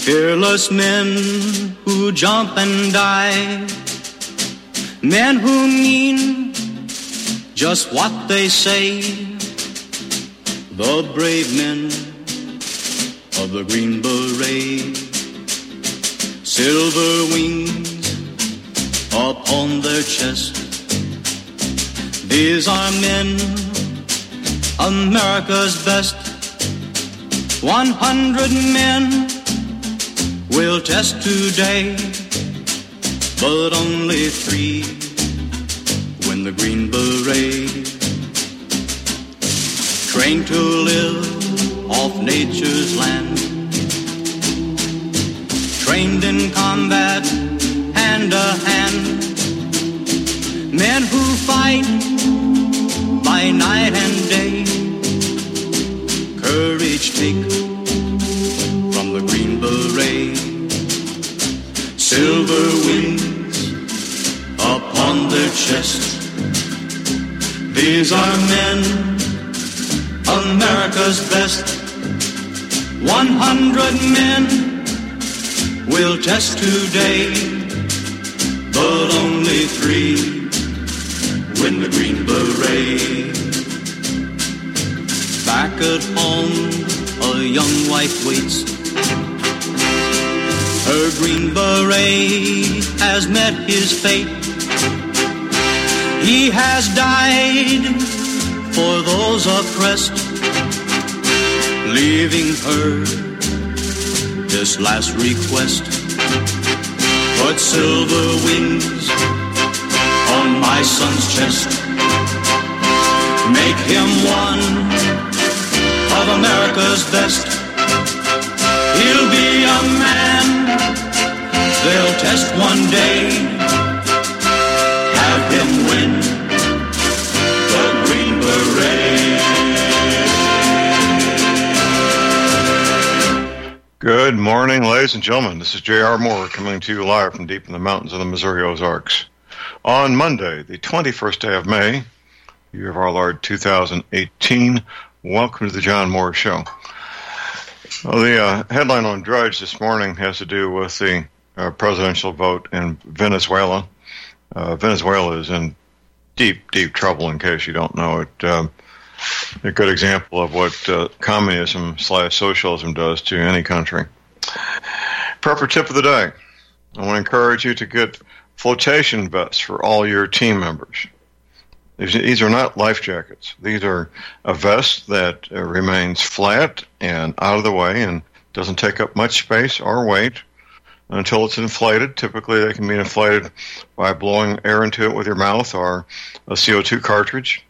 Fearless men who jump and die, men who mean just what they say, the brave men of the Green Beret, silver wings upon their chest. These are men, America's best. 100 men will test today, but only 3 win the Green Beret. Trained to live off nature's land, trained in combat hand to hand, men who fight by night and day, courage take from the Green Beret, silver wings upon their chest. These are men, America's best. 100 men will test today, but only 3 win the Green Beret. Back at home, a young wife waits. Her Green Beret has met his fate. He has died for those oppressed, leaving her this last request. Put silver wings on my son's chest. Make him one of America's best. He'll be a man they'll test one day. Have him win the Green Beret. Good morning, ladies and gentlemen. This is J.R. Moore coming to you live from deep in the mountains of the Missouri Ozarks. On Monday, the 21st day of May, year of our Lord 2018, welcome to the John Moore Show. Well, the headline on Drudge this morning has to do with the presidential vote in Venezuela. Venezuela is in deep, deep trouble, in case you don't know it. A good example of what communism/socialism does to any country. Prepper tip of the day. I want to encourage you to get flotation vests for all your team members. These are not life jackets. These are a vest that remains flat and out of the way and doesn't take up much space or weight until it's inflated. Typically, they can be inflated by blowing air into it with your mouth or a CO2 cartridge.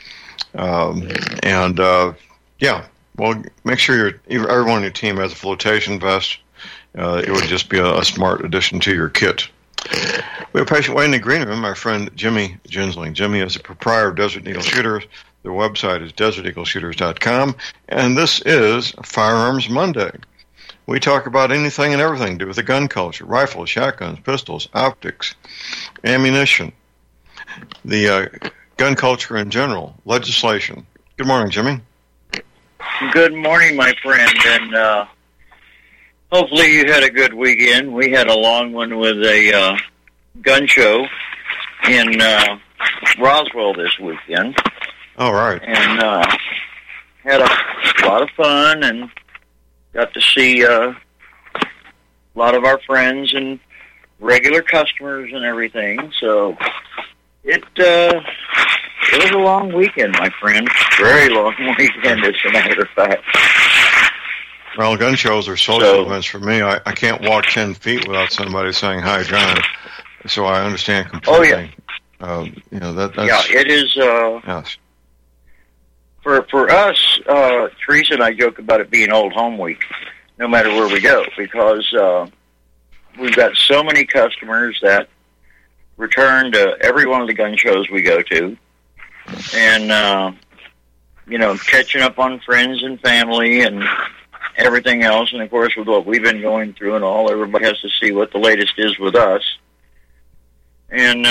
Well, make sure everyone on your team has a flotation vest. It would just be a smart addition to your kit. We have a patient waiting in the green room, my friend Jimmy Ginsling. Jimmy is a proprietor of Desert Eagle Shooters. Their website is deserteagleshooters.com, and this is Firearms Monday. We talk about anything and everything to do with the gun culture: rifles, shotguns, pistols, optics, ammunition, the gun culture in general, legislation. Good morning, Jimmy. Good morning, my friend, and hopefully you had a good weekend. We had a long one with a gun show in Roswell this weekend. All right. And had a lot of fun and got to see a lot of our friends and regular customers and everything. So it was a long weekend, my friend. Very long weekend, as a matter of fact. Well, gun shows are social events for me. I can't walk 10 feet without somebody saying, "Hi, John." So I understand completely. Oh, yeah. That's... Yeah, it is... yes. For us, Teresa and I joke about it being Old Home Week, no matter where we go, because we've got so many customers that return to every one of the gun shows we go to, and, catching up on friends and family and everything else. And, of course, with what we've been going through and all, everybody has to see what the latest is with us. And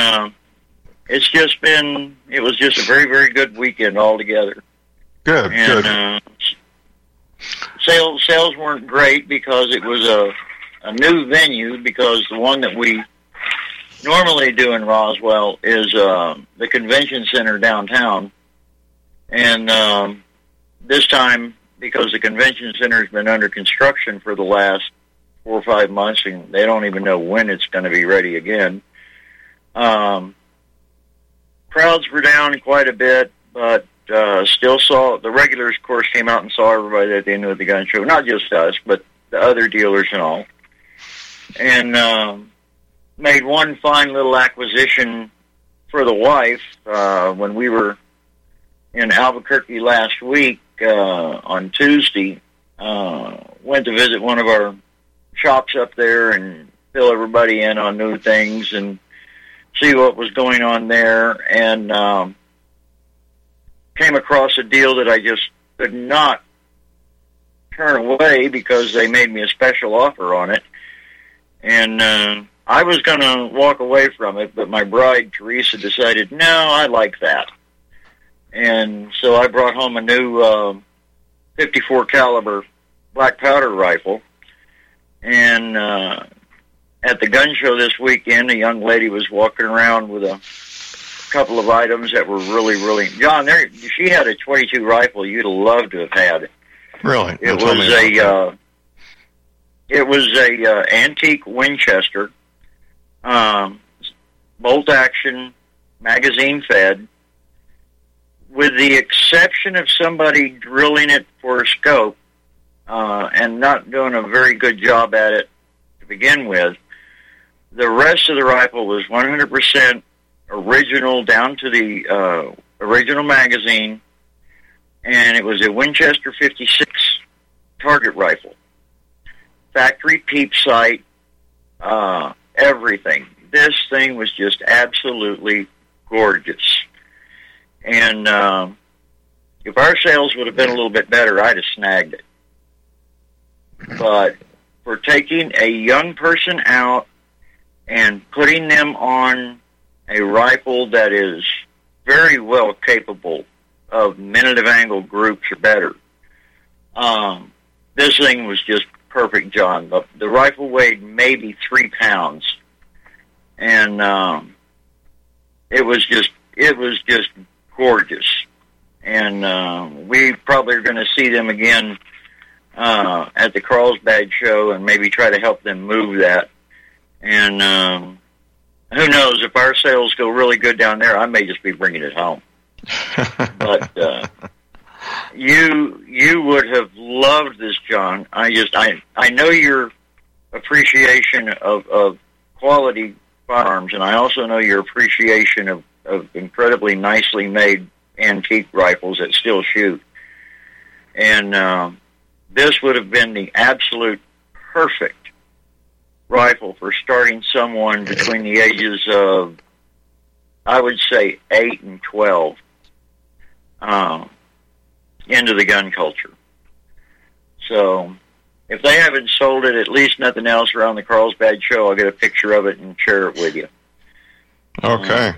it was just a very, very good weekend altogether. Good, and, good. Sales weren't great because it was a new venue, because the one that we normally do in Roswell is the convention center downtown. And this time, because the convention center has been under construction for the last 4 or 5 months, and they don't even know when it's going to be ready again, crowds were down quite a bit, but still saw, the regulars, of course, came out and saw everybody at the end of the gun show. Not just us, but the other dealers and all. And made one fine little acquisition for the wife when we were in Albuquerque last week on Tuesday. Went to visit one of our shops up there and fill everybody in on new things and see what was going on there. And came across a deal that I just could not turn away because they made me a special offer on it. And I was going to walk away from it, but my bride, Teresa, decided, no, I like that. And so I brought home a new 54 caliber black powder rifle. And at the gun show this weekend, a young lady was walking around with a couple of items that were really, really... John, she had a .22 rifle you'd have loved to have had. Really? It was a antique Winchester, bolt action, magazine fed, with the exception of somebody drilling it for a scope and not doing a very good job at it to begin with. The rest of the rifle was 100% original, down to the original magazine, and it was a Winchester 56 target rifle. Factory peep sight, everything. This thing was just absolutely gorgeous. And if our sales would have been a little bit better, I'd have snagged it. But for taking a young person out and putting them on a rifle that is very well capable of minute of angle groups or better, this thing was just perfect, John. The rifle weighed maybe 3 pounds, and it was just gorgeous. And we probably are going to see them again at the Carlsbad show, and maybe try to help them move that. And who knows, if our sales go really good down there, I may just be bringing it home. But you would have loved this, John. I know your appreciation of quality firearms, and I also know your appreciation of incredibly nicely made antique rifles that still shoot. And this would have been the absolute perfect rifle for starting someone between the ages of, I would say, 8 and 12 into the gun culture. So if they haven't sold it, at least nothing else around the Carlsbad show, I'll get a picture of it and share it with you. Okay.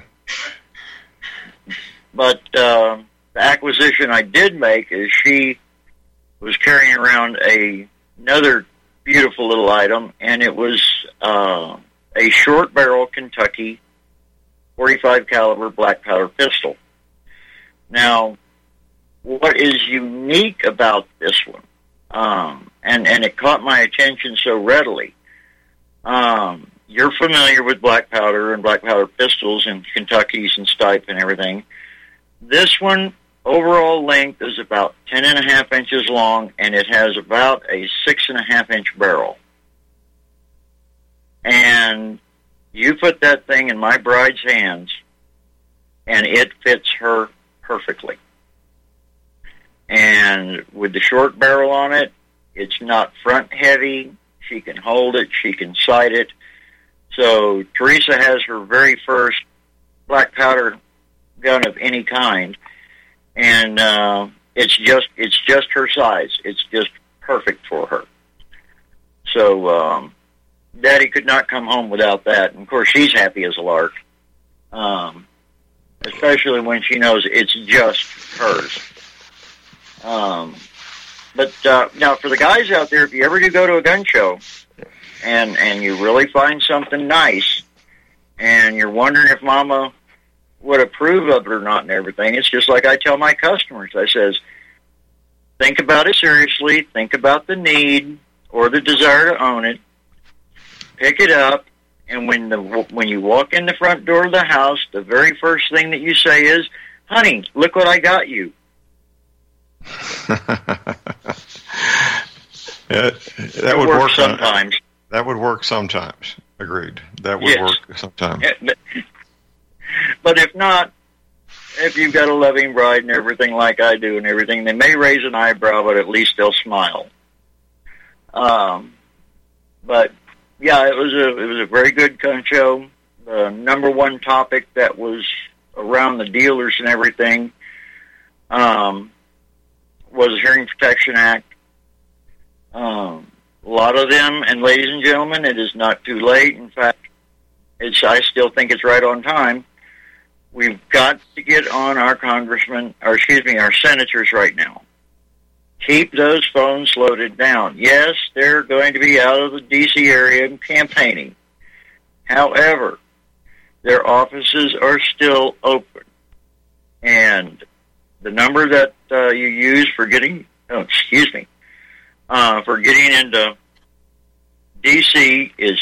But the acquisition I did make is she was carrying around another beautiful little item, and it was a short barrel Kentucky 45 caliber black powder pistol. Now, what is unique about this one, and it caught my attention so readily, you're familiar with black powder and black powder pistols and Kentuckys and Stipe and everything. This one, overall length is about 10.5 inches long, and it has about a 6.5-inch barrel. And you put that thing in my bride's hands, and it fits her perfectly. And with the short barrel on it, it's not front heavy. She can hold it. She can sight it. So Teresa has her very first black powder gun of any kind, and it's just her size. It's just perfect for her. So Daddy could not come home without that. And of course, she's happy as a lark, especially when she knows it's just hers. But now, for the guys out there, if you ever do go to a gun show, and you really find something nice, and you're wondering if Mama would approve of it or not and everything, it's just like I tell my customers. I says, think about it seriously, think about the need or the desire to own it, pick it up, and when you walk in the front door of the house, the very first thing that you say is, honey, look what I got you. That would work sometimes. That would work sometimes. Agreed. That would work sometimes. But if not, if you've got a loving bride and everything like I do and everything, they may raise an eyebrow, but at least they'll smile. But yeah, it was a very good show. The number one topic that was around the dealers and everything was the Hearing Protection Act. A lot of them, and ladies and gentlemen, it is not too late. In fact, I still think it's right on time. We've got to get on our our senators right now. Keep those phones loaded down. Yes, they're going to be out of the D.C. area and campaigning. However, their offices are still open. And the number that you use for getting, for getting into D.C. is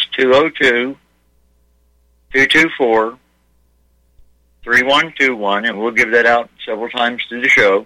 202-224-3121, and we'll give that out several times through the show.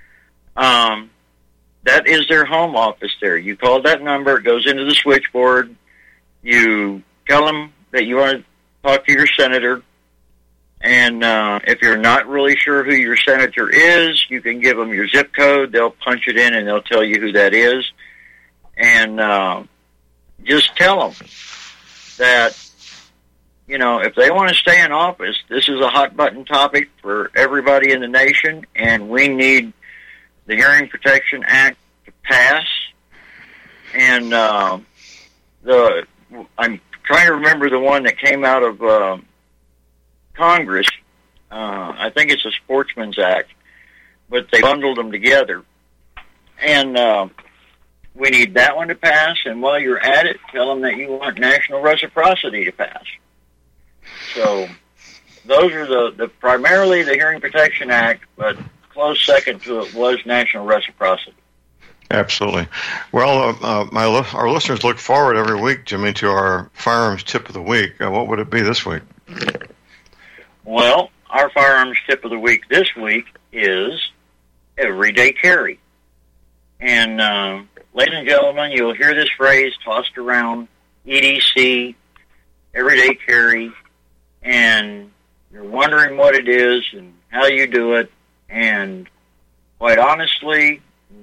That is their home office there. You call that number, it goes into the switchboard. You tell them that you want to talk to your senator, and if you're not really sure who your senator is, you can give them your zip code. They'll punch it in, and they'll tell you who that is. And just tell them that, if they want to stay in office, this is a hot-button topic for everybody in the nation, and we need the Hearing Protection Act to pass. And I'm trying to remember the one that came out of Congress. I think it's a Sportsman's Act, but they bundled them together. And we need that one to pass, and while you're at it, tell them that you want national reciprocity to pass. So those are the primarily the Hearing Protection Act, but close second to it was national reciprocity. Absolutely. Well, our listeners look forward every week, Jimmy, to our firearms tip of the week. What would it be this week? Well, our firearms tip of the week this week is everyday carry. And ladies and gentlemen, you'll hear this phrase tossed around, EDC, everyday carry, and you're wondering what it is and how you do it. And quite honestly,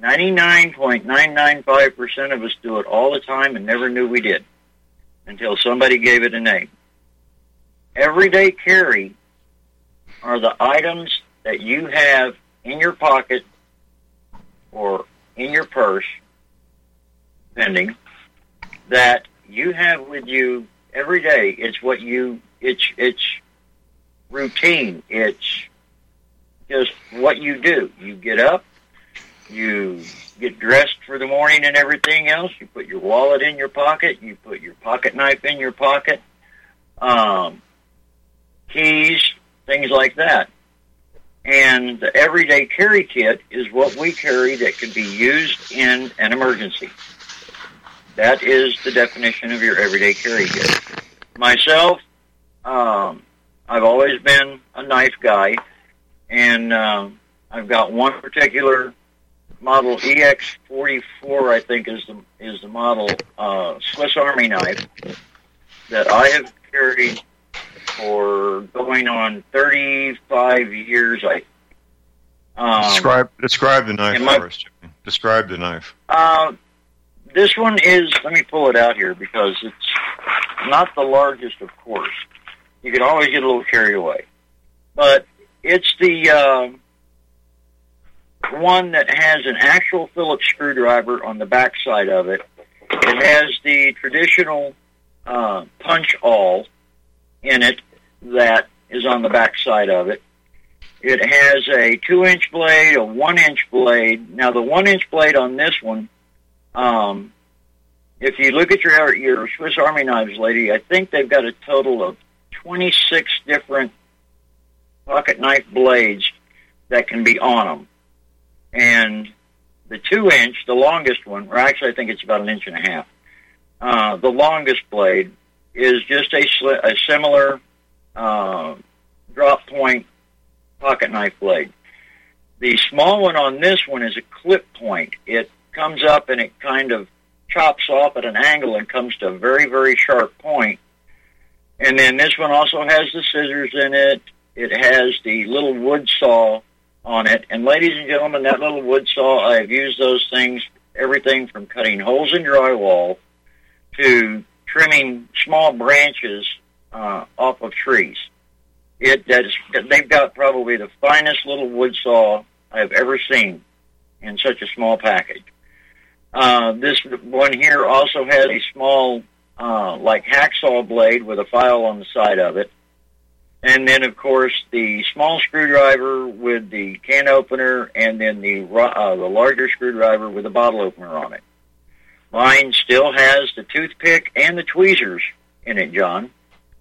99.995% of us do it all the time and never knew we did until somebody gave it a name. Everyday carry are the items that you have in your pocket or in your purse, depending, that you have with you every day. It's routine. It's just what you do. You get up, you get dressed for the morning and everything else. You put your wallet in your pocket. You put your pocket knife in your pocket. Keys, things like that. And the everyday carry kit is what we carry that can be used in an emergency. That is the definition of your everyday carry kit. Myself, I've always been a knife guy, and I've got one particular model, EX44, I think is the model, Swiss Army knife that I have carried for going on 35 years. Describe the knife for us, Jimmy. Describe the knife. This one is, let me pull it out here because it's not the largest, of course. You can always get a little carried away. But it's the one that has an actual Phillips screwdriver on the back side of it. It has the traditional punch awl in it that is on the back side of it. It has a 2-inch blade, a 1-inch blade. Now, the 1-inch blade on this one if you look at your Swiss Army knives, lady, I think they've got a total of 26 different pocket knife blades that can be on them. And the 2-inch, the longest one, or actually I think it's about 1.5 inches, the longest blade is just a similar drop point pocket knife blade. The small one on this one is a clip point. It comes up and it kind of chops off at an angle and comes to a very, very sharp point. And then this one also has the scissors in it. It has the little wood saw on it. And ladies and gentlemen, that little wood saw, I have used those things, everything from cutting holes in drywall to trimming small branches off of trees. They've got probably the finest little wood saw I've ever seen in such a small package. This one here also has a small, like hacksaw blade with a file on the side of it. And then, of course, the small screwdriver with the can opener, and then the larger screwdriver with a bottle opener on it. Mine still has the toothpick and the tweezers in it, John.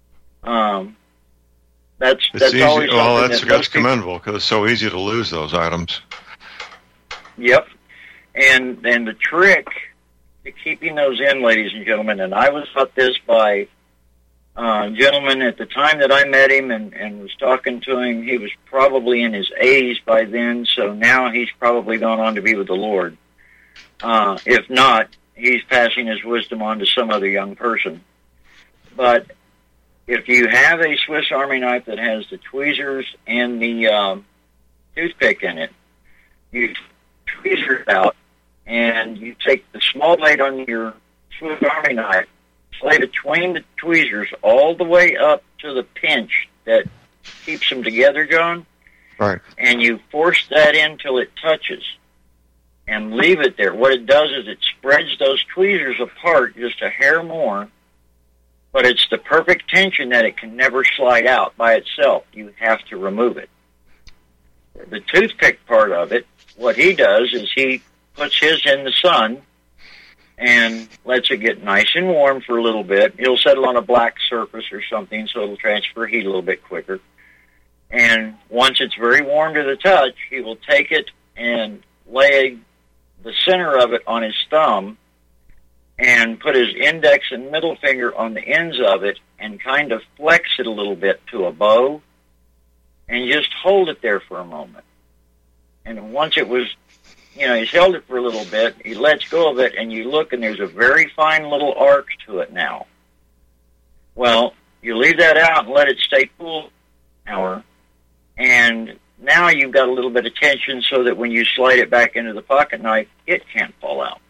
That's easy. always well, that's commendable because it's so easy to lose those items. Yep. And the trick to keeping those in, ladies and gentlemen, and I was taught this by a gentleman at the time that I met him and was talking to him. He was probably in his 80s by then, so now he's probably gone on to be with the Lord. If not, he's passing his wisdom on to some other young person. But if you have a Swiss Army knife that has the tweezers and the toothpick in it, you tweezer it out, and you take the small blade on your Swiss Army knife, slide between the tweezers all the way up to the pinch that keeps them together, John. Right. And you force that in till it touches and leave it there. What it does is it spreads those tweezers apart just a hair more, but it's the perfect tension that it can never slide out by itself. You have to remove it. The toothpick part of it, what he does is he puts his in the sun and lets it get nice and warm for a little bit. He'll settle on a black surface or something so it'll transfer heat a little bit quicker. And once it's very warm to the touch, he will take it and lay the center of it on his thumb and put his index and middle finger on the ends of it and kind of flex it a little bit to a bow and just hold it there for a moment. And once it was, he's held it for a little bit, he lets go of it, and you look, and there's a very fine little arc to it now. Well, you leave that out and let it stay cool an hour, and now you've got a little bit of tension so that when you slide it back into the pocket knife, it can't fall out.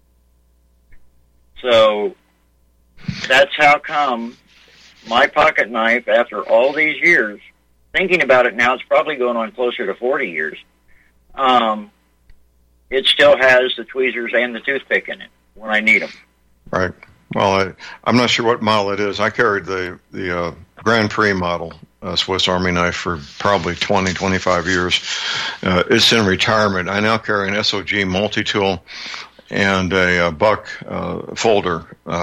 So that's how come my pocket knife, after all these years, thinking about it now, it's probably going on closer to 40 years, it still has the tweezers and the toothpick in it when I need them. Right. Well, I'm not sure what model it is. I carried the Grand Prix model Swiss Army knife for probably 20, 25 years. It's in retirement. I now carry an SOG multi-tool and a Buck folder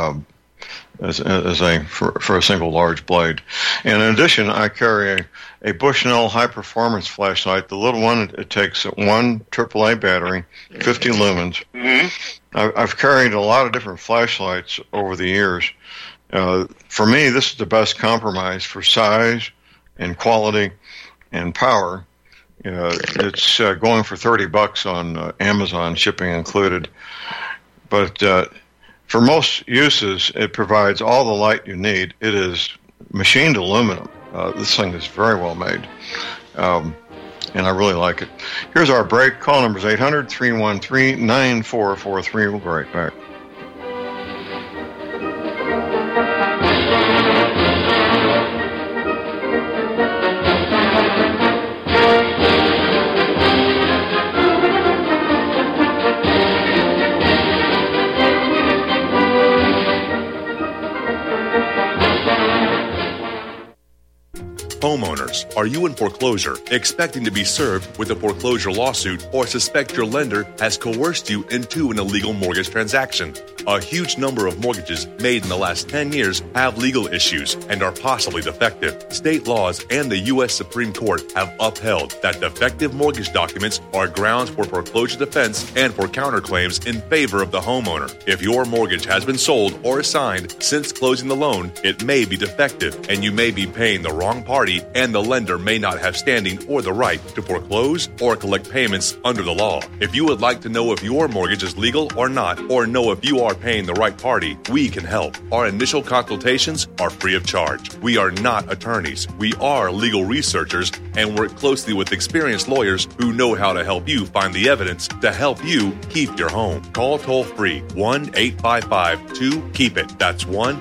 for a single large blade. And in addition, I carry a Bushnell high-performance flashlight. The little one, it takes one AAA battery, 50 lumens. Mm-hmm. I've carried a lot of different flashlights over the years. For me, this is the best compromise for size and quality and power. It's going for $30 on Amazon, shipping included. But for most uses, it provides all the light you need. It is machined aluminum. This thing is very well made, and I really like it. Here's our break. Call number is 800-313-9443. We'll be right back. Homeowners, are you in foreclosure, expecting to be served with a foreclosure lawsuit, or suspect your lender has coerced you into an illegal mortgage transaction? A huge number of mortgages made in the last 10 years have legal issues and are possibly defective. State laws and the U.S. Supreme Court have upheld that defective mortgage documents are grounds for foreclosure defense and for counterclaims in favor of the homeowner. If your mortgage has been sold or assigned since closing the loan, it may be defective and you may be paying the wrong party, and the lender may not have standing or the right to foreclose or collect payments under the law. If you would like to know if your mortgage is legal or not, or know if you are paying the right party, we can help. Our initial consultations are free of charge. We are not attorneys. We are legal researchers and work closely with experienced lawyers who know how to help you find the evidence to help you keep your home. Call toll-free 1-855-2-KEEP-IT. That's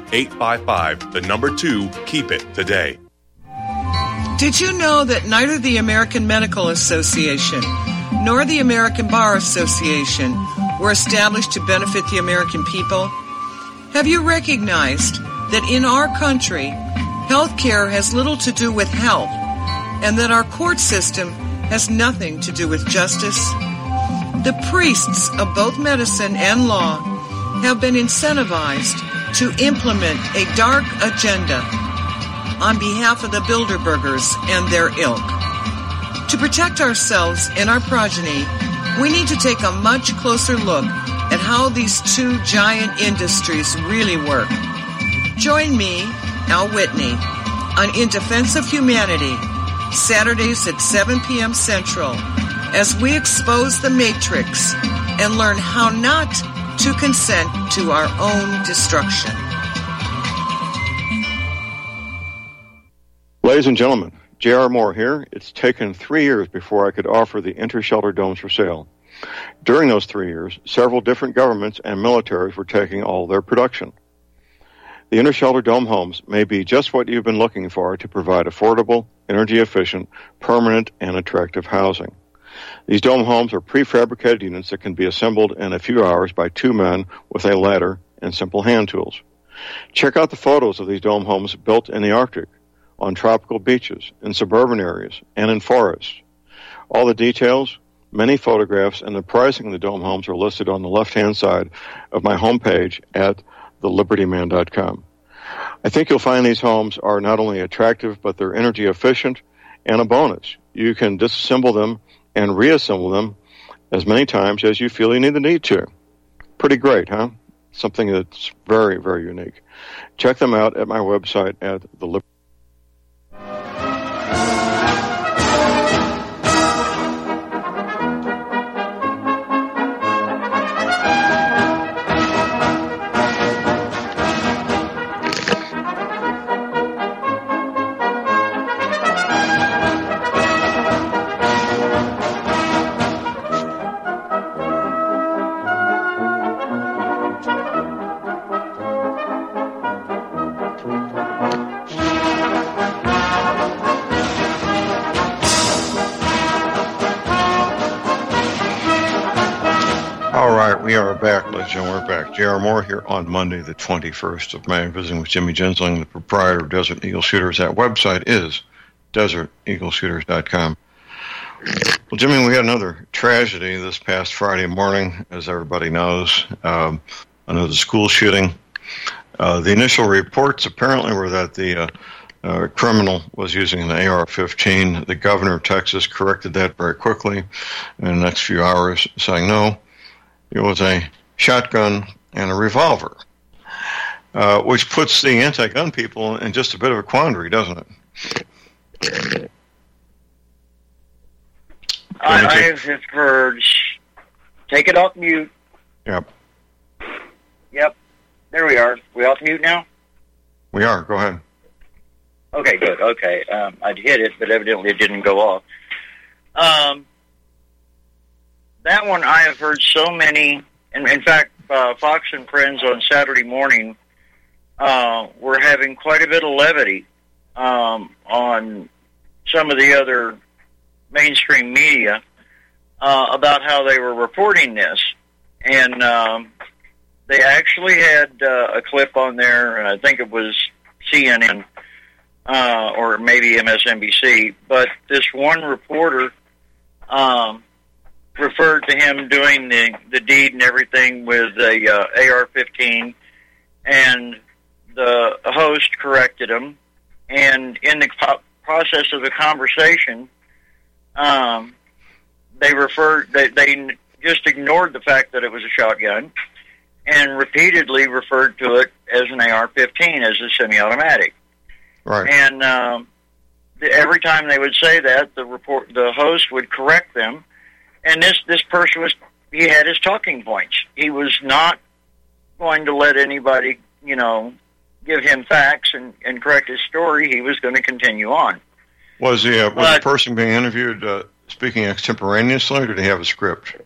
1-855-2-KEEP-IT today. Did you know that neither the American Medical Association nor the American Bar Association were established to benefit the American people? Have you recognized that in our country, health care has little to do with health, and that our court system has nothing to do with justice? The priests of both medicine and law have been incentivized to implement a dark agenda on behalf of the Bilderbergers and their ilk. To protect ourselves and our progeny, we need to take a much closer look at how these two giant industries really work. Join me, Al Whitney, on In Defense of Humanity, Saturdays at 7 p.m. Central, as we expose the Matrix and learn how not to consent to our own destruction. Ladies and gentlemen, J.R. Moore here. It's taken 3 years before I could offer the Intershelter domes for sale. During those 3 years, several different governments and militaries were taking all their production. The Intershelter dome homes may be just what you've been looking for to provide affordable, energy-efficient, permanent, and attractive housing. These dome homes are prefabricated units that can be assembled in a few hours by 2 men with a ladder and simple hand tools. Check out the photos of these dome homes built in the Arctic, on tropical beaches, in suburban areas, and in forests. All the details, many photographs, and the pricing of the dome homes are listed on the left-hand side of my homepage at thelibertyman.com. I think you'll find these homes are not only attractive, but they're energy efficient, and a bonus. You can disassemble them and reassemble them as many times as you feel you need to. Pretty great, huh? Something that's very, very unique. Check them out at my website at thelibertyman.com. We are back, ladies and gentlemen. We're back. J.R. Moore here on Monday, the 21st of May, visiting with Jimmy Gensling, the proprietor of Desert Eagle Shooters. That website is deserteagleshooters.com. Well, Jimmy, we had another tragedy this past Friday morning, as everybody knows. Another school shooting. The initial reports apparently were that the criminal was using an AR-15. The governor of Texas corrected that very quickly in the next few hours, saying no. It was a shotgun and a revolver, which puts the anti-gun people in just a bit of a quandary, doesn't it? I have heard. Take it off mute. Yep. There we are. We off mute now? We are. Go ahead. Okay, good. Okay. I'd hit it, but evidently it didn't go off. That one I have heard so many, and in fact, Fox and Friends on Saturday morning were having quite a bit of levity on some of the other mainstream media about how they were reporting this. And they actually had a clip on there, and I think it was CNN or maybe MSNBC, but this one reporter referred to him doing the deed and everything with a AR-15, and the host corrected him. And in the process of the conversation, they just ignored the fact that it was a shotgun and repeatedly referred to it as an AR-15, as a semi-automatic. Right. And every time they would say that, the host would correct them. And this person he had his talking points. He was not going to let anybody, give him facts and correct his story. He was going to continue on. Was the person being interviewed speaking extemporaneously, or did he have a script?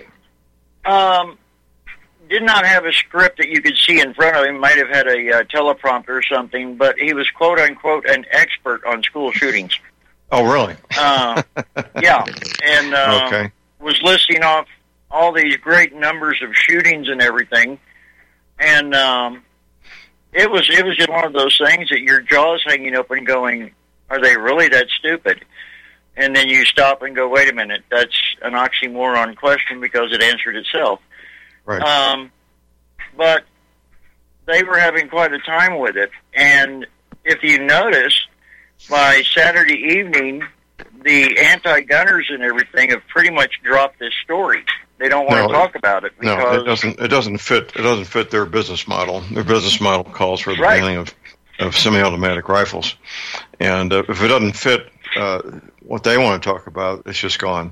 Did not have a script that you could see in front of him. Might have had a teleprompter or something, but he was quote unquote an expert on school shootings. Oh, really? Yeah, and okay. Was listing off all these great numbers of shootings and everything, and it was just one of those things that your jaw's hanging open, going, "Are they really that stupid?" And then you stop and go, "Wait a minute, that's an oxymoron question because it answered itself." Right. But they were having quite a time with it. And if you notice, by Saturday evening, the anti-gunners and everything have pretty much dropped this story. They don't want to talk about it because it doesn't fit their business model. Their business model calls for the banning of semi-automatic rifles, and if it doesn't fit what they want to talk about, it's just gone.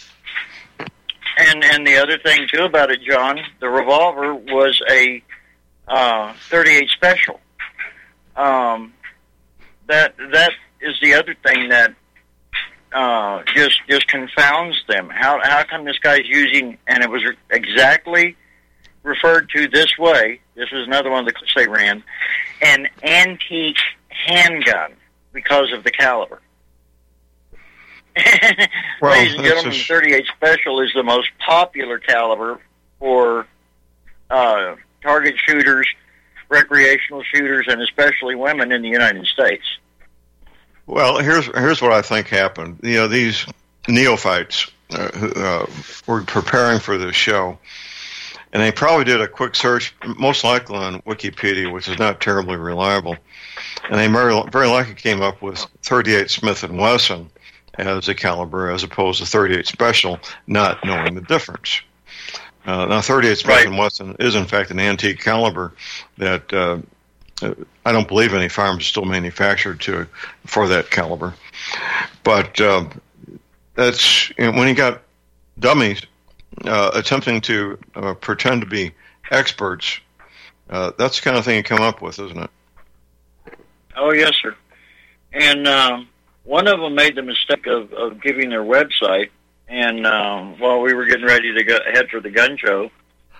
And the other thing, too, about it, John, the revolver was a 38 Special. That is the other thing that just confounds them. How come this guy's using, and it was exactly referred to this way, this was another one of the clips they ran, an antique handgun because of the caliber. Well, ladies and gentlemen, the 38 Special is the most popular caliber for target shooters, recreational shooters, and especially women in the United States. Well, here's what I think happened. These neophytes who were preparing for this show, and they probably did a quick search, most likely on Wikipedia, which is not terribly reliable, and they very likely came up with 38 Smith & Wesson as a caliber as opposed to 38 Special, not knowing the difference. Now, 38 Smith & Wesson is, in fact, an antique caliber that I don't believe any firearms are still manufactured for that caliber. But that's when you got dummies attempting to pretend to be experts, that's the kind of thing you come up with, isn't it? Oh, yes, sir. And one of them made the mistake of giving their website, and while we were getting ready to head for the gun show,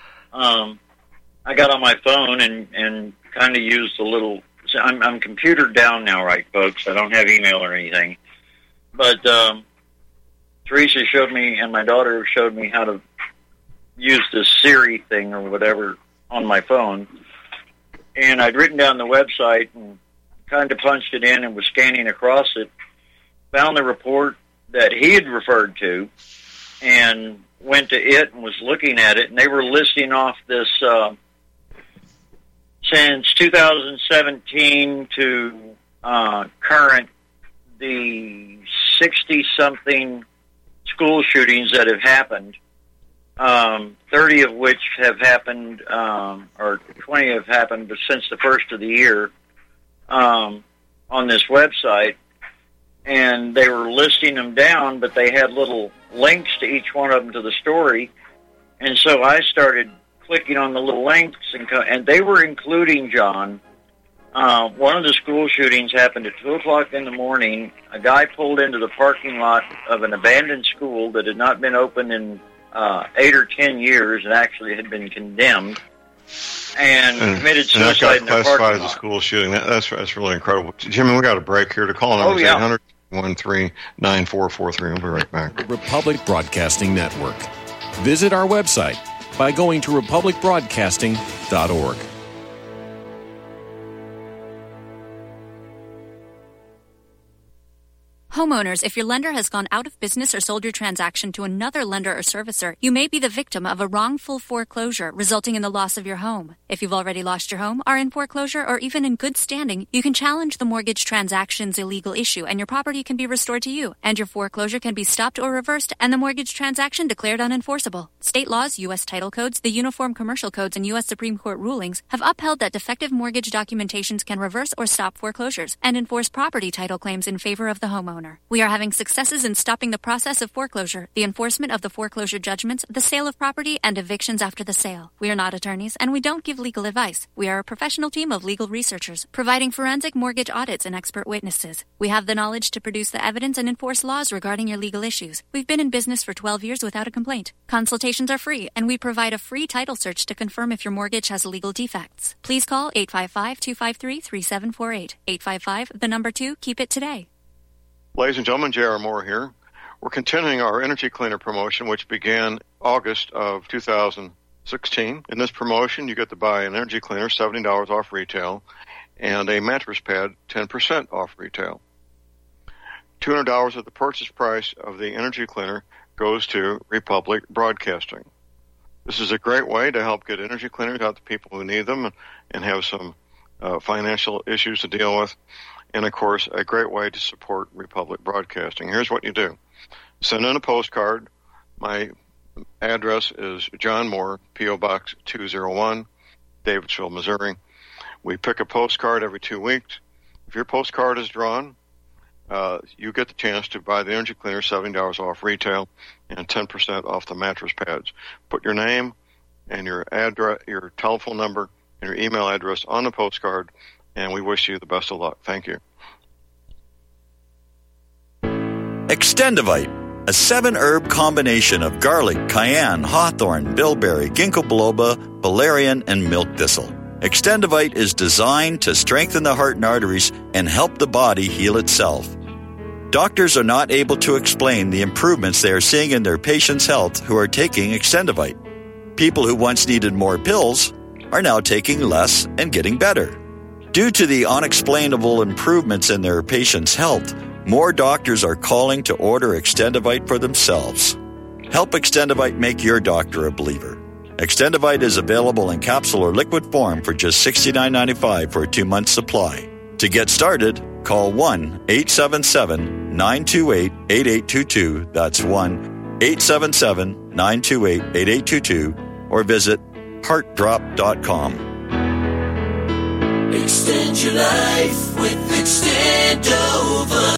I got on my phone and kind of used a little. I'm computer down now, right, folks? I don't have email or anything. But Teresa showed me, and my daughter showed me how to use this Siri thing or whatever on my phone. And I'd written down the website and kind of punched it in and was scanning across it, found the report that he had referred to, and went to it and was looking at it, and they were listing off this since 2017 to current, the 60-something school shootings that have happened, 30 of which have happened, or 20 have happened since the first of the year, on this website. And they were listing them down, but they had little links to each one of them to the story. And so I started clicking on the little links, and they were including, John, one of the school shootings happened at 2 o'clock in the morning. A guy pulled into the parking lot of an abandoned school that had not been open in 8 or 10 years and actually had been condemned, and committed suicide in the parking lot. And that got classified as a school shooting. That's really incredible. Jimmy, we got a break here. To call number 800-13-9443. We'll be right back. Republic Broadcasting Network. Visit our website by going to republicbroadcasting.org. Homeowners, if your lender has gone out of business or sold your transaction to another lender or servicer, you may be the victim of a wrongful foreclosure, resulting in the loss of your home. If you've already lost your home, are in foreclosure, or even in good standing, you can challenge the mortgage transaction's illegal issue, and your property can be restored to you, and your foreclosure can be stopped or reversed, and the mortgage transaction declared unenforceable. State laws, U.S. title codes, the Uniform Commercial Codes, and U.S. Supreme Court rulings have upheld that defective mortgage documentations can reverse or stop foreclosures and enforce property title claims in favor of the homeowner. We are having successes in stopping the process of foreclosure, the enforcement of the foreclosure judgments, the sale of property, and evictions after the sale. We are not attorneys, and we don't give legal advice. We are a professional team of legal researchers, providing forensic mortgage audits and expert witnesses. We have the knowledge to produce the evidence and enforce laws regarding your legal issues. We've been in business for 12 years without a complaint. Consultations are free, and we provide a free title search to confirm if your mortgage has legal defects. Please call 855-253-3748. 855, 2, keep it today. Ladies and gentlemen, J.R. Moore here. We're continuing our Energy Cleaner promotion, which began August of 2016. In this promotion, you get to buy an Energy Cleaner, $70 off retail, and a mattress pad, 10% off retail. $200 of the purchase price of the Energy Cleaner goes to Republic Broadcasting. This is a great way to help get energy cleaners out to people who need them and have some financial issues to deal with. And, of course, a great way to support Republic Broadcasting. Here's what you do. Send in a postcard. My address is John Moore, P.O. Box 201, Davidsville, Missouri. We pick a postcard every 2 weeks. If your postcard is drawn, you get the chance to buy the Energy Cleaner, $70 off retail, and 10% off the mattress pads. Put your name and your address, your telephone number, and your email address on the postcard, and we wish you the best of luck. Thank you. Extendivite, a 7-herb combination of garlic, cayenne, hawthorn, bilberry, ginkgo biloba, valerian, and milk thistle. Extendivite is designed to strengthen the heart and arteries and help the body heal itself. Doctors are not able to explain the improvements they are seeing in their patients' health who are taking Extendivite. People who once needed more pills are now taking less and getting better. Due to the unexplainable improvements in their patients' health, more doctors are calling to order Extendivite for themselves. Help Extendivite make your doctor a believer. Extendivite is available in capsule or liquid form for just $69.95 for a 2-month supply. To get started, call 1-877-928-8822. That's 1-877-928-8822. Or visit heartdrop.com. Extend your life with Extendova.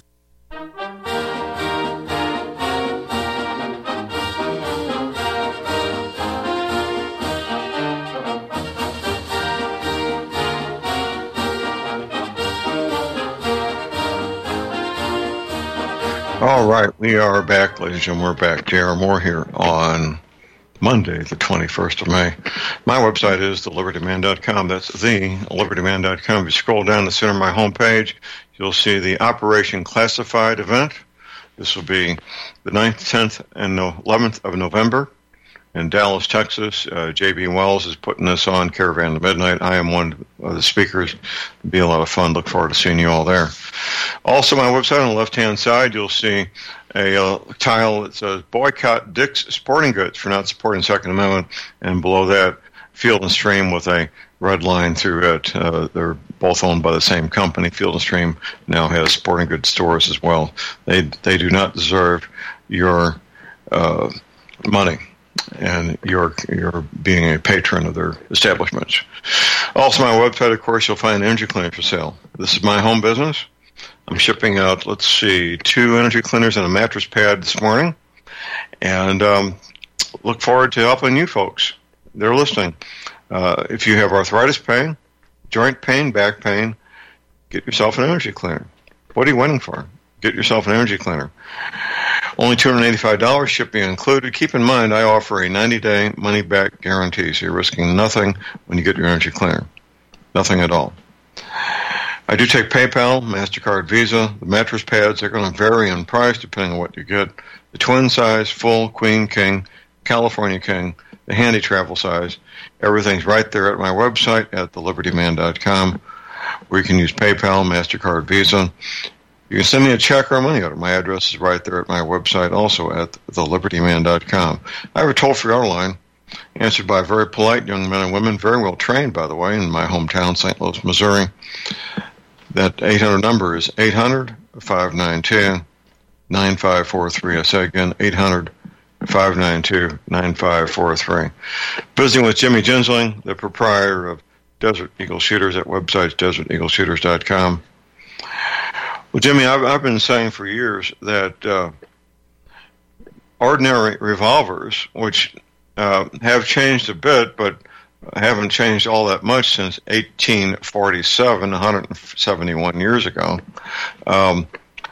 All right, we are back, ladies and gentlemen. We're back. J.R. Moore here on Monday, the 21st of May. My website is thelibertyman.com. That's thelibertyman.com. If you scroll down the center of my homepage, you'll see the Operation Classified event. This will be the 9th, 10th, and 11th of November in Dallas, Texas. J.B. Wells is putting this on, Caravan to Midnight. I am one of the speakers. It'll be a lot of fun. Look forward to seeing you all there. Also, my website on the left-hand side, you'll see a tile that says Boycott Dick's Sporting Goods for not supporting the Second Amendment, and below that, Field & Stream with a red line through it. They're both owned by the same company. Field & Stream now has sporting goods stores as well. They do not deserve your money and your being a patron of their establishments. Also, my website, of course, you'll find energy cleaners for sale. This is my home business. I'm shipping out, 2 energy cleaners and a mattress pad this morning, and look forward to helping you folks. They're listening. If you have arthritis pain, joint pain, back pain, get yourself an energy cleaner. What are you waiting for? Get yourself an energy cleaner. Only $285, shipping included. Keep in mind, I offer a 90-day money-back guarantee, so you're risking nothing when you get your energy cleaner. Nothing at all. I do take PayPal, MasterCard, Visa. The mattress pads, they're going to vary in price depending on what you get. The twin size, full, queen, king, California king, the handy travel size. Everything's right there at my website at thelibertyman.com, where you can use PayPal, MasterCard, Visa. You can send me a check or money order. My address is right there at my website, also at thelibertyman.com. I have a toll-free order line answered by very polite young men and women, very well trained, by the way, in my hometown, St. Louis, Missouri. That 800 number is 800-592-9543. I say again, 800-592-9543. Visiting with Jimmy Gensling, the proprietor of Desert Eagle Shooters at websites deserteagleshooters.com. Well, Jimmy, I've been saying for years that ordinary revolvers, which have changed a bit, but haven't changed all that much since 1847, 171 years ago. A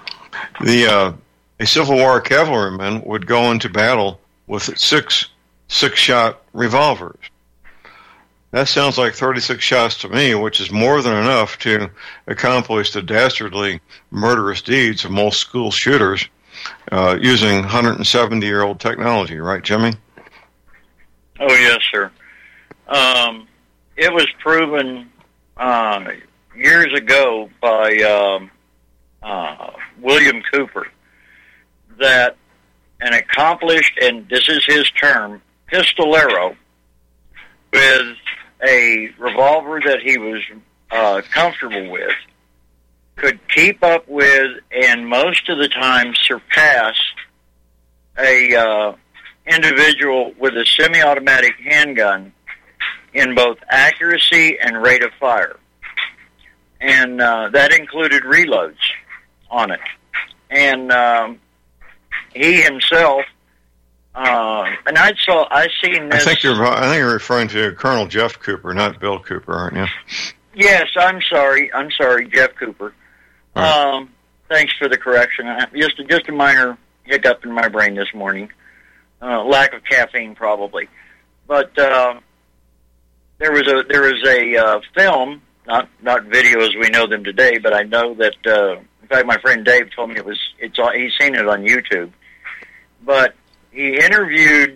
Civil War cavalryman would go into battle with six-shot revolvers. That sounds like 36 shots to me, which is more than enough to accomplish the dastardly murderous deeds of most school shooters using 170-year-old technology, right, Jimmy? Oh, yes, sir. It was proven years ago by William Cooper that an accomplished, and this is his term, pistolero, with a revolver that he was comfortable with, could keep up with and most of the time surpass a individual with a semi-automatic handgun in both accuracy and rate of fire. And that included reloads on it. And he himself, and I seen this. I think you're referring to Colonel Jeff Cooper, not Bill Cooper, aren't you? Yes, I'm sorry, Jeff Cooper. Right. Thanks for the correction. Just a minor hiccup in my brain this morning. Lack of caffeine, probably. But there was a film, not video as we know them today, but I know that. In fact, my friend Dave told me he's seen it on YouTube. But he interviewed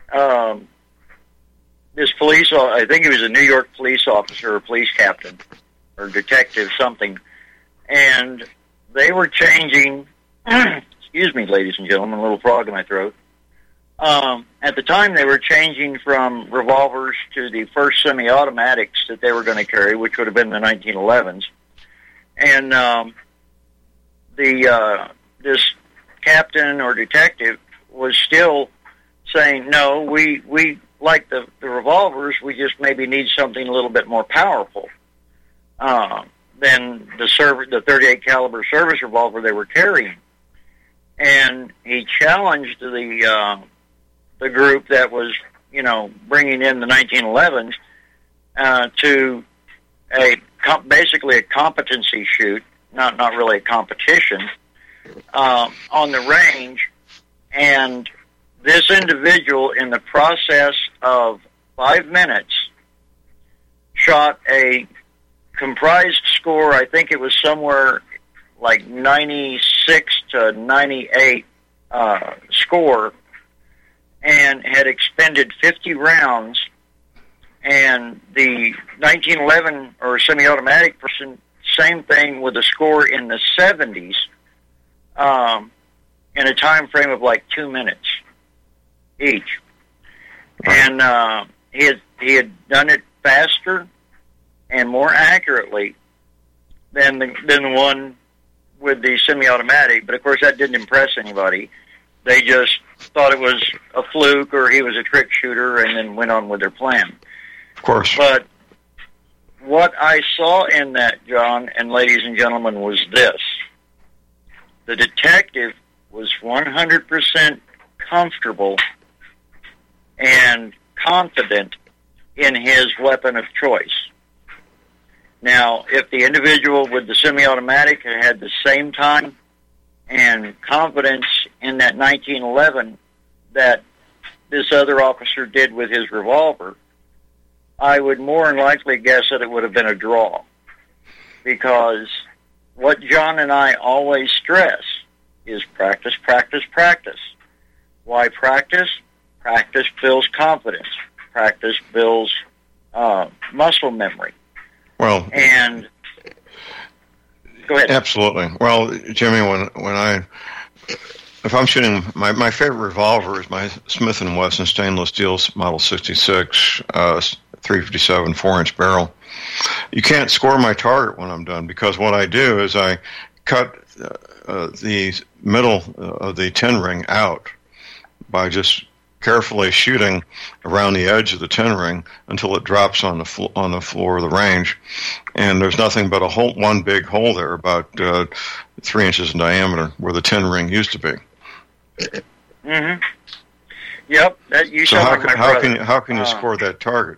this police. I think he was a New York police officer or police captain or detective, something. And they were changing. Excuse me, ladies and gentlemen, a little frog in my throat. At the time, they were changing from revolvers to the first semi-automatics that they were going to carry, which would have been the 1911s. And this captain or detective was still saying, no, we like the revolvers, we just maybe need something a little bit more powerful than the 38 caliber service revolver they were carrying. And he challenged the group that was, bringing in the 1911s to basically a competency shoot, not really a competition, on the range. And this individual, in the process of 5 minutes, shot a comprised score. I think it was somewhere like 96 to 98 score, and had expended 50 rounds. And the 1911 or semi-automatic person, same thing, with a score in the 70s, in a time frame of like 2 minutes each. And he had done it faster and more accurately than the one with the semi-automatic. But of course, that didn't impress anybody. They just thought it was a fluke or he was a trick shooter, and then went on with their plan. Of course. But what I saw in that, John and ladies and gentlemen, was this. The detective was 100% comfortable and confident in his weapon of choice. Now, if the individual with the semi-automatic had the same time and confidence in that 1911 that this other officer did with his revolver, I would more than likely guess that it would have been a draw. Because what John and I always stress is practice, practice, practice. Why practice? Practice builds confidence. Practice builds muscle memory. Well, and Go ahead. Absolutely. Well, Jimmy, if I'm shooting, my favorite revolver is my Smith & Wesson stainless steel Model 66, 357 4-inch barrel. You can't score my target when I'm done, because what I do is I cut the middle of the 10 ring out by just carefully shooting around the edge of the 10 ring until it drops on the floor of the range, and there's nothing but one big hole there, about 3 inches in diameter, where the 10 ring used to be. Mm-hmm. Yep. So how can you score that target?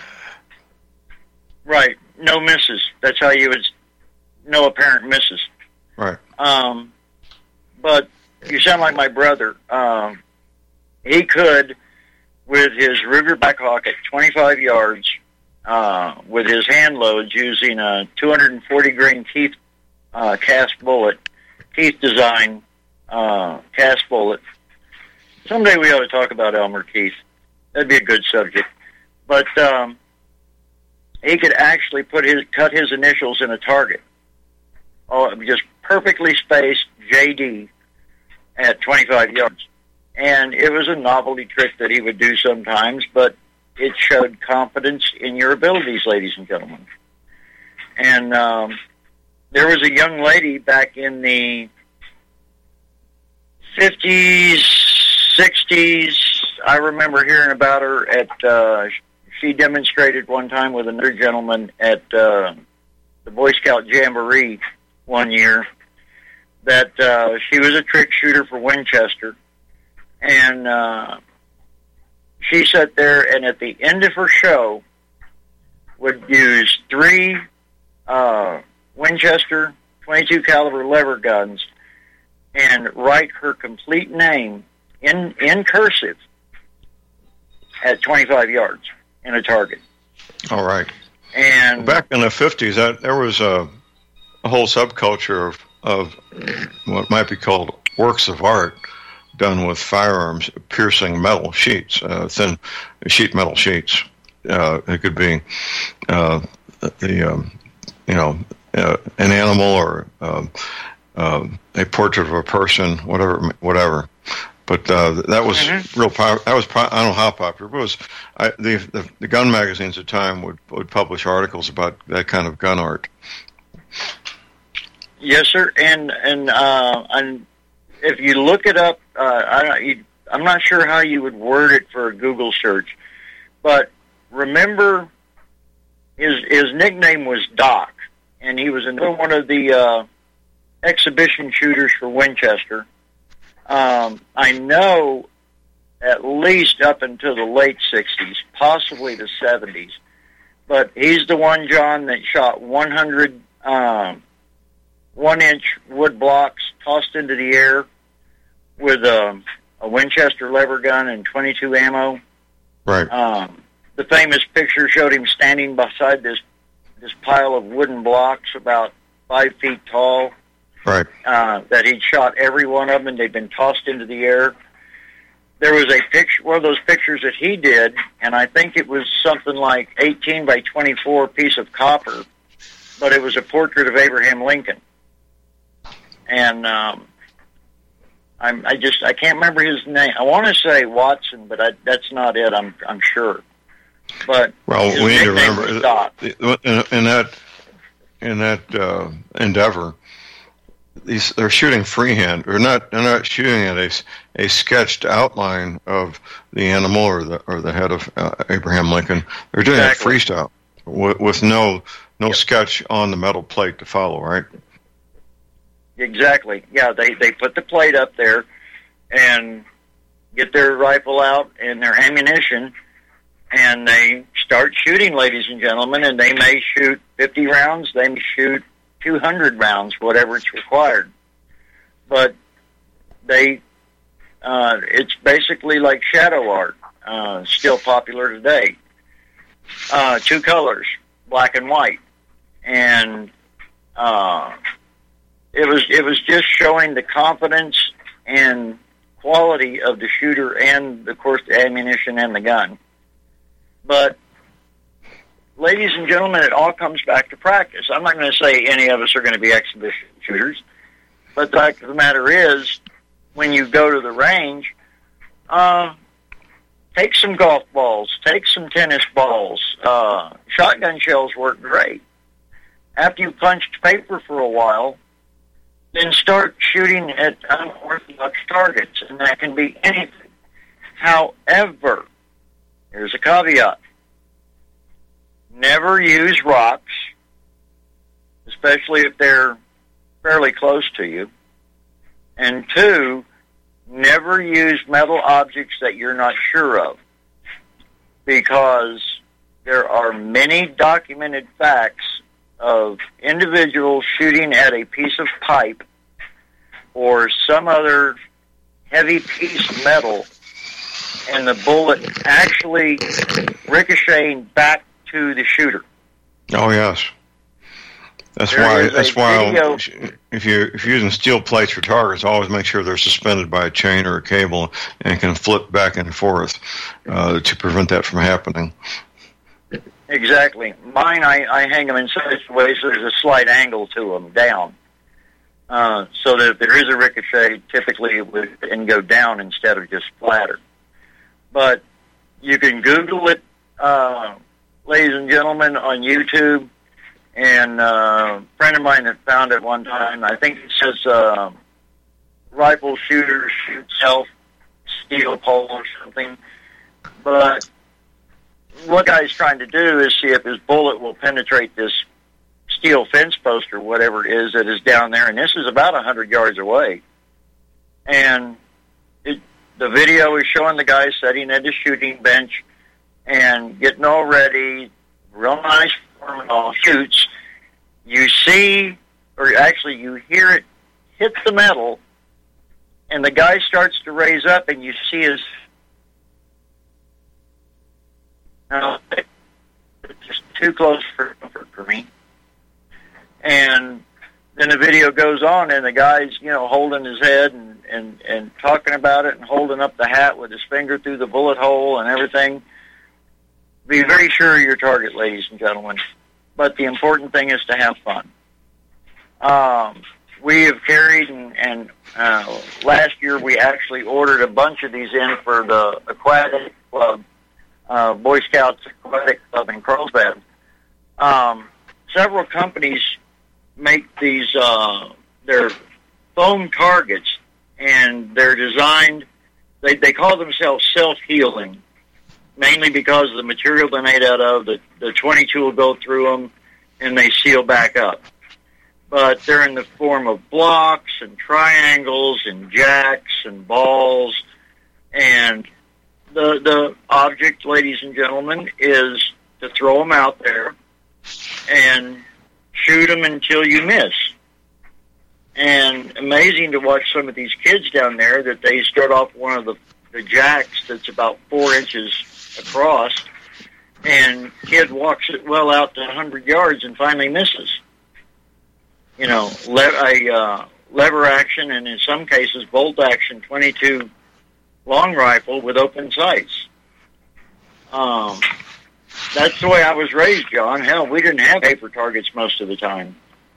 Right. No misses. That's how you would. No apparent misses. Right. But you sound like my brother. He could, with his Ruger Blackhawk at 25 yards, with his hand loads using a 240 grain Keith cast bullet, Keith design cast bullet. Someday we ought to talk about Elmer Keith. That'd be a good subject. But he could actually cut his initials in a target. Oh, just perfectly spaced JD at 25 yards. And it was a novelty trick that he would do sometimes, but it showed confidence in your abilities, ladies and gentlemen. And there was a young lady back in the 50s, 60s. I remember hearing about her at, she demonstrated one time with another gentleman at the Boy Scout Jamboree one year, that she was a trick shooter for Winchester. And she sat there, and at the end of her show, would use 3 Winchester 22 caliber lever guns and write her complete name in cursive at 25 yards in a target. All right. And back in the 50s, there was a whole subculture of what might be called works of art done with firearms, piercing metal sheets, thin sheet metal sheets. It could be an animal or a portrait of a person, whatever. But that was real popular. That was I don't know how popular it was. The gun magazines at the time would publish articles about that kind of gun art. Yes, sir. And if you look it up, I'm not sure how you would word it for a Google search, but remember his nickname was Doc, and he was another one of the exhibition shooters for Winchester. I know at least up until the late 60s, possibly the 70s, but he's the one, John, that shot 100 1-inch wood blocks tossed into the air with a Winchester lever gun and 22 ammo. Right. The famous picture showed him standing beside this pile of wooden blocks about 5 feet tall. Right. That he'd shot every one of them, and they'd been tossed into the air. There was a picture, one of those pictures that he did, and I think it was something like 18 by 24 piece of copper, but it was a portrait of Abraham Lincoln. And I can't remember his name. I want to say Watson, but that's not it. I'm sure. But well, we need to remember in that endeavor, they're shooting freehand. They're not shooting at a sketched outline of the animal or the head of Abraham Lincoln. They're doing it freestyle with no sketch on the metal plate to follow. Right. Exactly. Yeah, they put the plate up there and get their rifle out and their ammunition, and they start shooting, ladies and gentlemen, and they may shoot 50 rounds, they may shoot 200 rounds, whatever it's required. But it's basically like shadow art, still popular today. 2 colors, black and white. And it was just showing the confidence and quality of the shooter and, of course, the ammunition and the gun. But ladies and gentlemen, it all comes back to practice. I'm not going to say any of us are going to be exhibition shooters, but the fact of the matter is, when you go to the range, take some golf balls, take some tennis balls. Shotgun shells work great. After you've punched paper for a while, then start shooting at unorthodox targets, and that can be anything. However, here's a caveat. Never use rocks, especially if they're fairly close to you. And 2, never use metal objects that you're not sure of, because there are many documented facts of individuals shooting at a piece of pipe or some other heavy piece of metal, and the bullet actually ricocheting back to the shooter. Oh, yes. That's why if you're using steel plates for targets, always make sure they're suspended by a chain or a cable and can flip back and forth to prevent that from happening. Exactly. Mine, I hang them in such a way so there's a slight angle to them down, so that if there is a ricochet, typically it would go down instead of just flatter. But you can Google it, ladies and gentlemen, on YouTube. And a friend of mine that found it one time, I think it says rifle shooter shoot self steel pole or something. But what guy's trying to do is see if his bullet will penetrate this steel fence post or whatever it is that is down there. And this is about 100 yards away. And the video is showing the guy sitting at his shooting bench and getting all ready, real nice form and all, shoots. You see, or actually you hear it hit the metal, and the guy starts to raise up, and you see his... it's just too close for comfort for me. And then the video goes on, and the guy's, holding his head and talking about it and holding up the hat with his finger through the bullet hole and everything. Be very sure of your target, ladies and gentlemen. But the important thing is to have fun. We have carried, and last year we actually ordered a bunch of these in for the Aquatic Club, Boy Scouts Aquatic Club in Carlsbad. Several companies make these, they're foam targets, and they're designed, they call themselves self-healing, mainly because of the material they're made out of. The 22 will go through them, and they seal back up. But they're in the form of blocks and triangles and jacks and balls. And the object, ladies and gentlemen, is to throw them out there and shoot them until you miss. And amazing to watch some of these kids down there that they start off one of the jacks that's about 4 inches across, and kid walks it well out to 100 yards and finally misses. Lever action, and in some cases bolt action 22 long rifle with open sights. That's the way I was raised, John. Hell, we didn't have paper targets most of the time.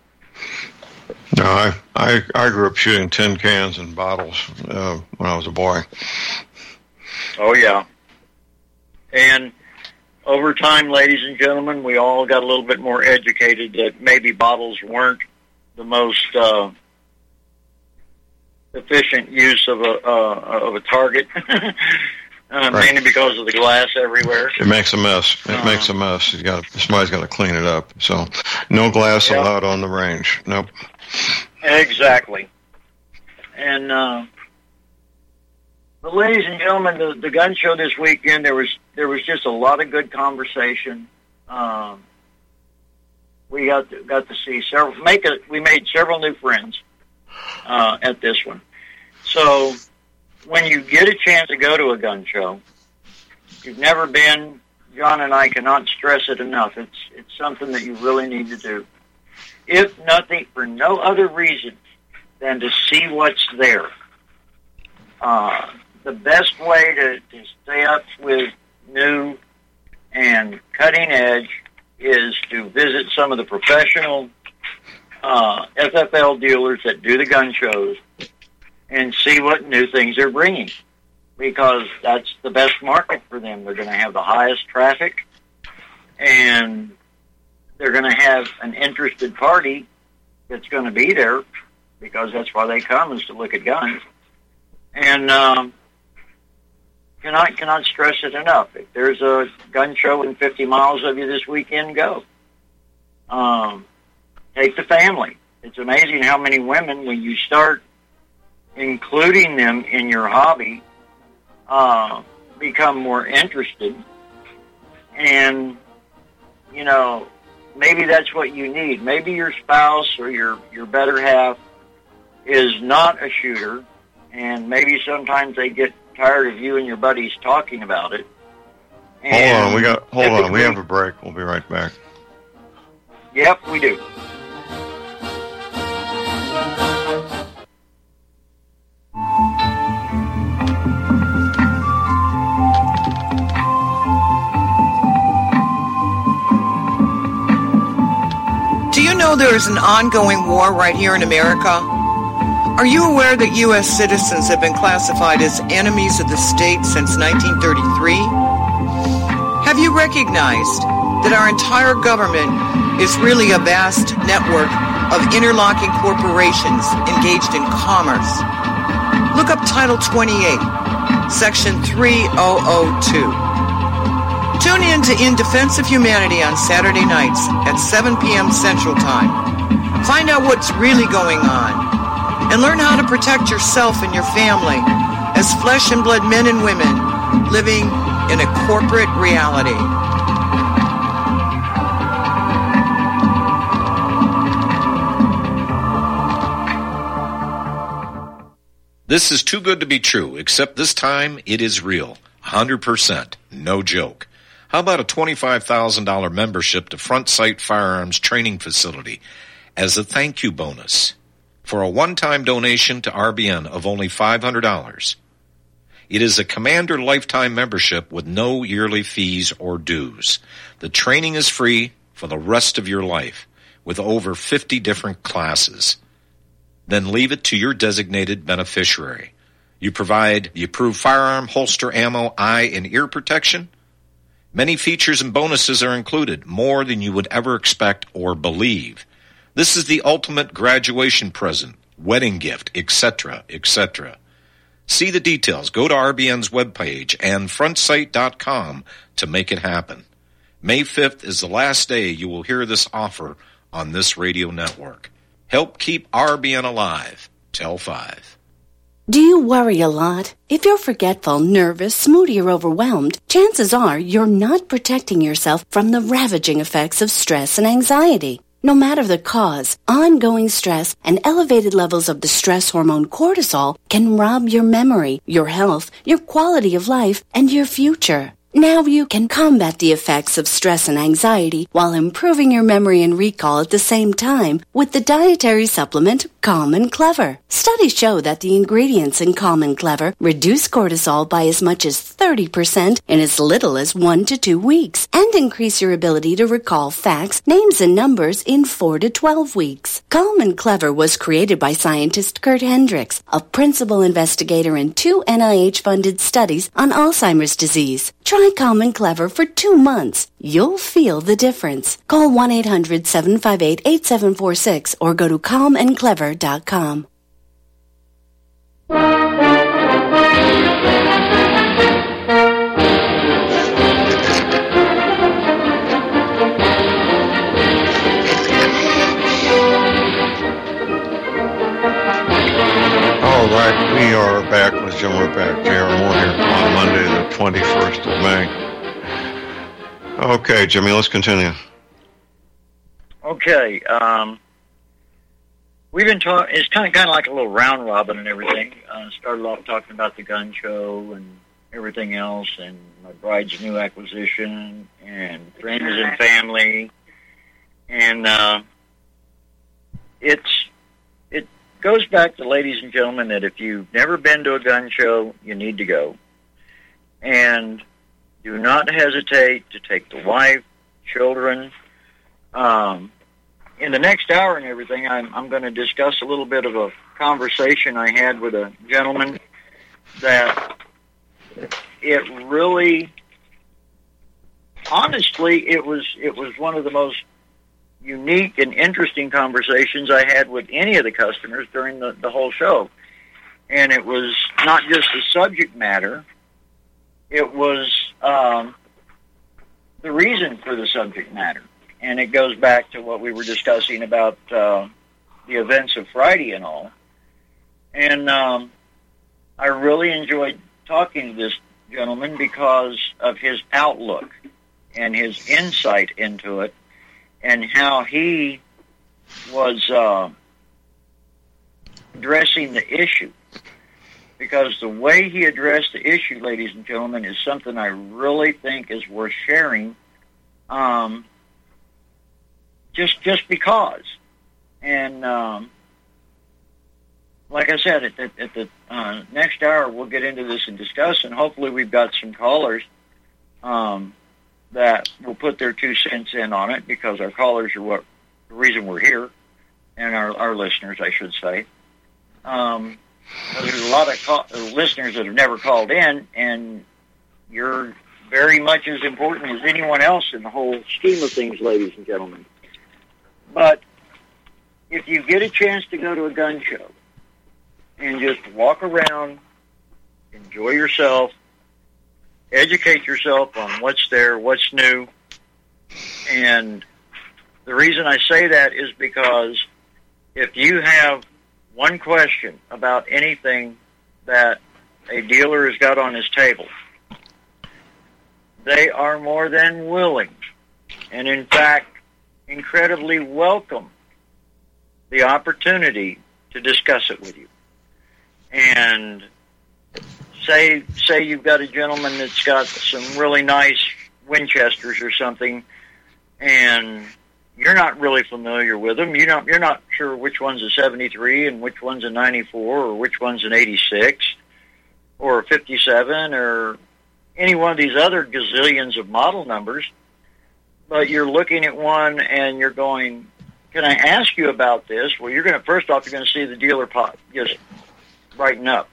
No, I grew up shooting tin cans and bottles when I was a boy. Oh, yeah. And over time, ladies and gentlemen, we all got a little bit more educated that maybe bottles weren't the most efficient use of a target, mainly because of the glass everywhere. It makes a mess. Makes a mess. Somebody's got to clean it up. So, no glass allowed on the range. Nope. Exactly. And but ladies and gentlemen, the gun show this weekend, there was just a lot of good conversation. We got to see we made several new friends at this one. So when you get a chance to go to a gun show, if you've never been, John and I cannot stress it enough. It's something that you really need to do. If nothing, for no other reason than to see what's there. The best way to stay up with new and cutting edge is to visit some of the professional FFL dealers that do the gun shows and see what new things they're bringing, because that's the best market for them. They're going to have the highest traffic, and they're going to have an interested party that's going to be there, because that's why they come, is to look at guns. And cannot stress it enough. If there's a gun show within 50 miles of you this weekend, go. Take the family. It's amazing how many women, when you start including them in your hobby, become more interested. And, you know, maybe that's what you need. Maybe your spouse or your better half is not a shooter, and maybe sometimes they get tired of you and your buddies talking about it. And hold on, we have a break. We'll be right back. Yep, we do. Do you know there is an ongoing war right here in America? Are you aware that U.S. citizens have been classified as enemies of the state since 1933? Have you recognized that our entire government is really a vast network of interlocking corporations engaged in commerce? Look up Title 28, Section 3002. Tune in to In Defense of Humanity on Saturday nights at 7 p.m. Central Time. Find out what's really going on, and learn how to protect yourself and your family as flesh and blood men and women living in a corporate reality. This is too good to be true, except this time it is real. 100%. No joke. How about a $25,000 membership to Front Sight Firearms Training Facility as a thank you bonus for a one-time donation to RBN of only $500. It is a Commander lifetime membership with no yearly fees or dues. The training is free for the rest of your life with over 50 different classes. Then leave it to your designated beneficiary. You provide the approved firearm, holster, ammo, eye, and ear protection. Many features and bonuses are included, more than you would ever expect or believe. This is the ultimate graduation present, wedding gift, etc., etc. See the details. Go to RBN's webpage and frontsight.com to make it happen. May 5th is the last day you will hear this offer on this radio network. Help keep RBN alive. Tell 5. Do you worry a lot? If you're forgetful, nervous, moody, or overwhelmed, chances are you're not protecting yourself from the ravaging effects of stress and anxiety. No matter the cause, ongoing stress and elevated levels of the stress hormone cortisol can rob your memory, your health, your quality of life, and your future. Now you can combat the effects of stress and anxiety while improving your memory and recall at the same time with the dietary supplement Calm and Clever. Studies show that the ingredients in Calm and Clever reduce cortisol by as much as 30% in as little as 1 to 2 weeks and increase your ability to recall facts, names, and numbers in 4 to 12 weeks. Calm and Clever was created by scientist Kurt Hendricks, a principal investigator in 2 NIH-funded studies on Alzheimer's disease. Try Calm and Clever for 2 months. You'll feel the difference. Call 1-800-758-8746 or go to calmandclever.com. All right, we are back with Jim Lerback, J.R. Moore here on Monday, the 21st of May. Okay, Jimmy, let's continue. Okay, we've been talking. It's kind of like a little round robin and everything. Started off talking about the gun show and everything else, and my bride's new acquisition, and friends and family, and it goes back to, ladies and gentlemen, that if you've never been to a gun show, you need to go. And do not hesitate to take the wife, children, in the next hour and everything, I'm going to discuss a little bit of a conversation I had with a gentleman that it really, honestly, it was one of the most unique and interesting conversations I had with any of the customers during the whole show. And it was not just the subject matter, it was the reason for the subject matter. And it goes back to what we were discussing about the events of Friday and all. And I really enjoyed talking to this gentleman because of his outlook and his insight into it and how he was addressing the issue. Because the way he addressed the issue, ladies and gentlemen, is something I really think is worth sharing, just because. And like I said, at the next hour, we'll get into this and discuss, and hopefully we've got some callers that will put their 2 cents in on it, because our callers are the reason we're here, and our listeners, I should say. There's a lot of listeners that have never called in, and you're very much as important as anyone else in the whole scheme of things, ladies and gentlemen. But if you get a chance to go to a gun show and just walk around, enjoy yourself, educate yourself on what's there, what's new, and the reason I say that is because if you have one question about anything that a dealer has got on his table, they are more than willing, and in fact, incredibly welcome the opportunity to discuss it with you. And say you've got a gentleman that's got some really nice Winchesters or something, and you're not really familiar with them. You're not sure which one's a 73 and which one's a 94 or which one's an 86 or a 57 or any one of these other gazillions of model numbers. But you're looking at one and you're going, can I ask you about this? Well, first off, you're going to see the dealer just brighten up.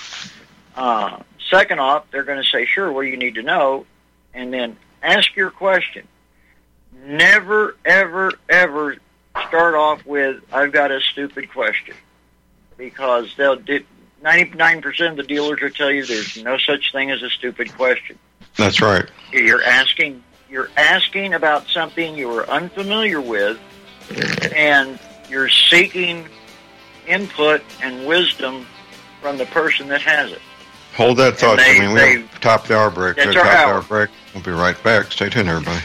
Second off, they're going to say, sure, what do you need to know? And then ask your question. Never, ever, ever start off with, I've got a stupid question. Because 99% of the dealers will tell you there's no such thing as a stupid question. That's right. You're asking about something you are unfamiliar with, and you're seeking input and wisdom from the person that has it. Hold that thought. We have top the hour break. That's our hour break. We'll be right back. Stay tuned, everybody.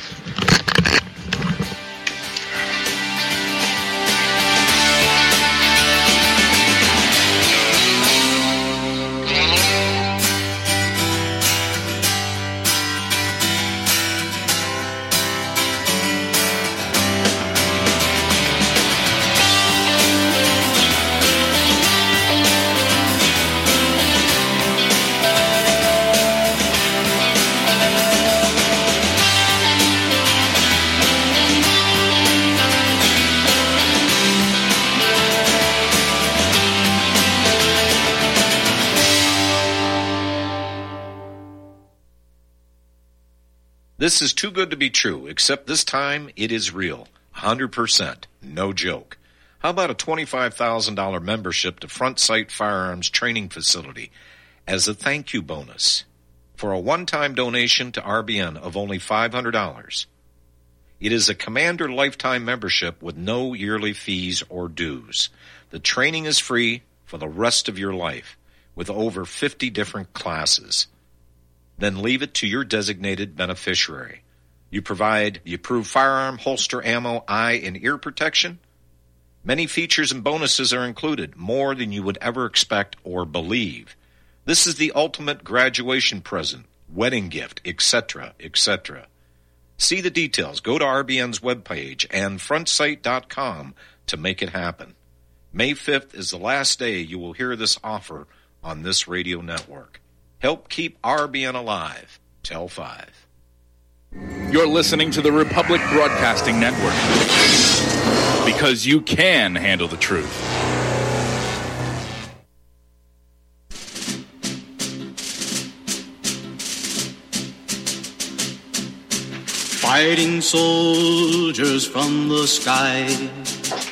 This is too good to be true, except this time it is real. 100%. No joke. How about a $25,000 membership to Front Sight Firearms Training Facility as a thank you bonus for a one-time donation to RBN of only $500? It is a Commander lifetime membership with no yearly fees or dues. The training is free for the rest of your life with over 50 different classes. Then leave it to your designated beneficiary. You provide the approved firearm, holster, ammo, eye, and ear protection. Many features and bonuses are included, more than you would ever expect or believe. This is the ultimate graduation present, wedding gift, etc., etc. See the details. Go to RBN's webpage and frontsight.com to make it happen. May 5th is the last day you will hear this offer on this radio network. Help keep RBN alive. Tell 5. You're listening to the Republic Broadcasting Network, because you can handle the truth. Fighting soldiers from the sky,